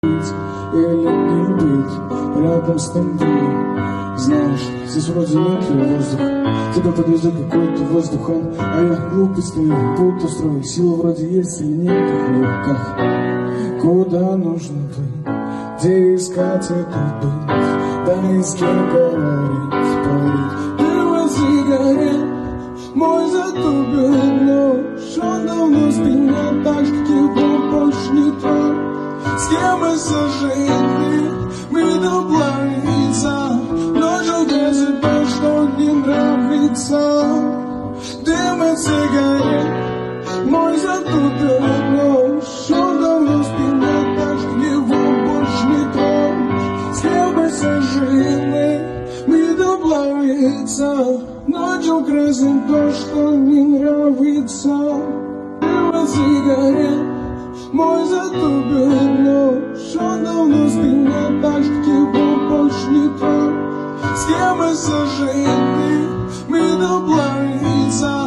или не быть рядом с тобой. Знаешь, здесь вроде нет воздуха, тебя подвезет какой-то воздух, а я глупый стою, будто строю. Сила вроде есть или нет, как в руках. Куда нужно быть, где искать эту быть, да и с кем говорить, парить. Дым сигарет, мой затупил нож, он давно спинет так, как его больше не трогать. С кем мы сожжены, мы доплавиться, ночью грязит то, что не нравится. Дым и сигарет, мой затупил нож, он давно спинет так, что его больше не трогать. С кем мы сожжены, мы доплавиться, ночью грязит то, что не нравится. Дым и сигарет, мой затупил нож, он давно спинет так, что его больше не трогать. С кем мы сожжены, мы доплавиться,